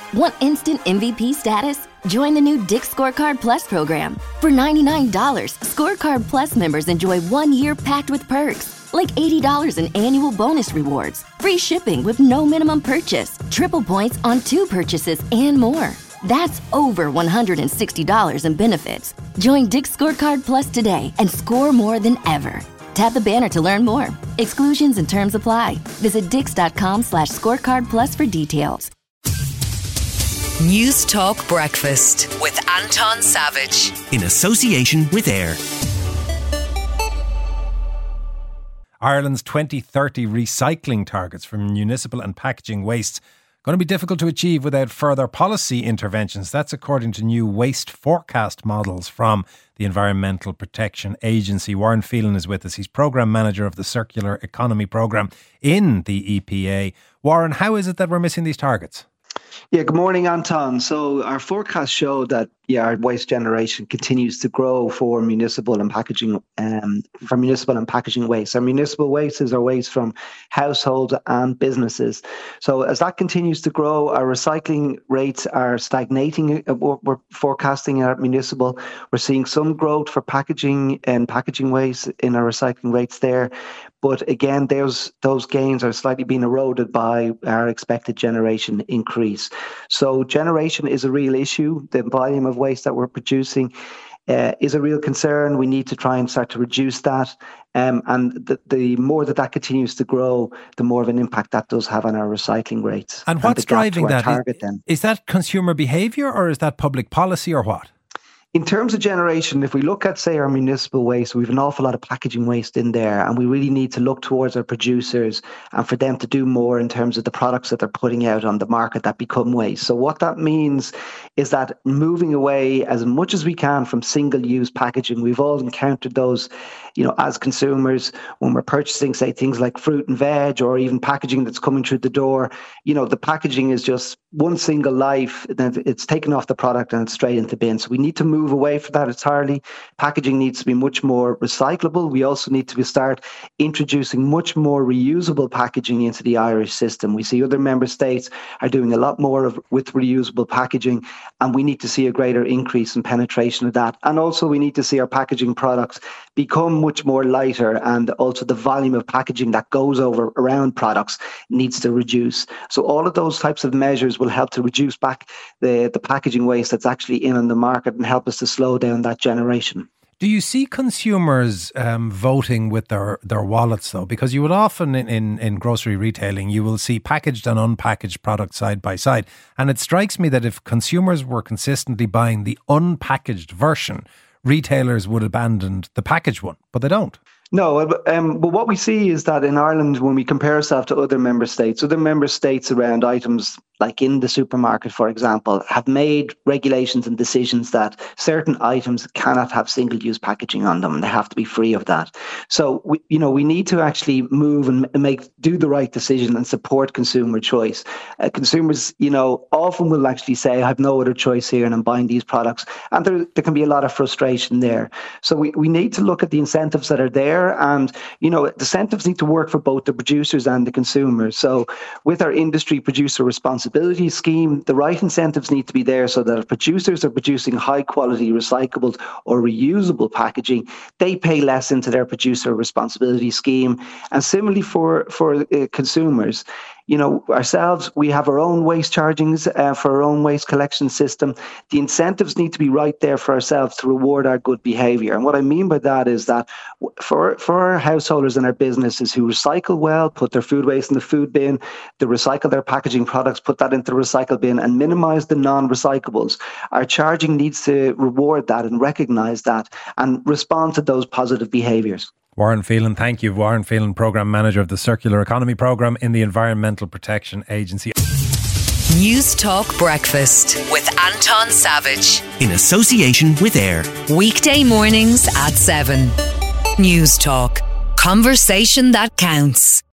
Want instant MVP status? Join the new Dick's Scorecard Plus program. For $99, Scorecard Plus members enjoy 1 year packed with perks, like $80 in annual bonus rewards, free shipping with no minimum purchase, triple points on 2 purchases, and more. That's over $160 in benefits. Join Dick's Scorecard Plus today and score more than ever. Tap the banner to learn more. Exclusions and terms apply. Visit dix.com/scorecard plus for details. News Talk Breakfast with Anton Savage. In association with AIR. Ireland's 2030 recycling targets for municipal and packaging waste going to be difficult to achieve without further policy interventions. That's according to new waste forecast models from the Environmental Protection Agency. Warren Phelan is with us. He's Programme Manager of the Circular Economy Programme in the EPA. Warren, how is it that we're missing these targets? Yeah, good morning, Anton. So our forecasts show that our waste generation continues to grow for municipal and packaging waste. Our municipal waste is our waste from households and businesses. So as that continues to grow, our recycling rates are stagnating. We're forecasting at municipal. We're seeing some growth for packaging and packaging waste in our recycling rates there. But again, those gains are slightly being eroded by our expected generation increase. So generation is a real issue. The volume of waste that we're producing is a real concern. We need to try and start to reduce that. And the more that continues to grow, the more of an impact that does have on our recycling rates. And what's driving that? Is that consumer behaviour or is that public policy or what? In terms of generation, if we look at, say, our municipal waste, we have an awful lot of packaging waste in there, and we really need to look towards our producers and for them to do more in terms of the products that they're putting out on the market that become waste. So what that means is that moving away as much as we can from single-use packaging. We've all encountered those, as consumers when we're purchasing, say, things like fruit and veg or even packaging that's coming through the door. The packaging is just one single life, then it's taken off the product and it's straight into bin. So we need to move away from that entirely. Packaging needs to be much more recyclable. We also need to start introducing much more reusable packaging into the Irish system. We see other member states are doing a lot more with reusable packaging, and we need to see a greater increase in penetration of that. And also we need to see our packaging products become much more lighter, and also the volume of packaging that goes around products needs to reduce. So all of those types of measures will help to reduce back the packaging waste that's actually in on the market and help us to slow down that generation. Do you see consumers voting with their wallets though? Because you would often in grocery retailing, you will see packaged and unpackaged products side by side. And it strikes me that if consumers were consistently buying the unpackaged version, retailers would abandon the packaged one, but they don't. No, but what we see is that in Ireland, when we compare ourselves to other member states around items like in the supermarket, for example, have made regulations and decisions that certain items cannot have single-use packaging on them. They have to be free of that. So we need to actually move and do the right decision and support consumer choice. Consumers, often will actually say, I have no other choice here and I'm buying these products. And there can be a lot of frustration there. So we need to look at the incentives that are there. And, the incentives need to work for both the producers and the consumers. So with our industry producer responsibility scheme, the right incentives need to be there so that if producers are producing high quality recyclable or reusable packaging, they pay less into their producer responsibility scheme. And similarly for consumers, ourselves, we have our own waste chargings for our own waste collection system. The incentives need to be right there for ourselves to reward our good behaviour. And what I mean by that is that for our householders and our businesses who recycle well, put their food waste in the food bin, they recycle their packaging products, put that into the recycle bin and minimise the non-recyclables, our charging needs to reward that and recognise that and respond to those positive behaviours. Warren Phelan, thank you. Warren Phelan, Programme Manager of the Circular Economy Programme in the Environmental Protection Agency. News Talk Breakfast with Anton Savage. In association with AIR. Weekday mornings at 7. News Talk. Conversation that counts.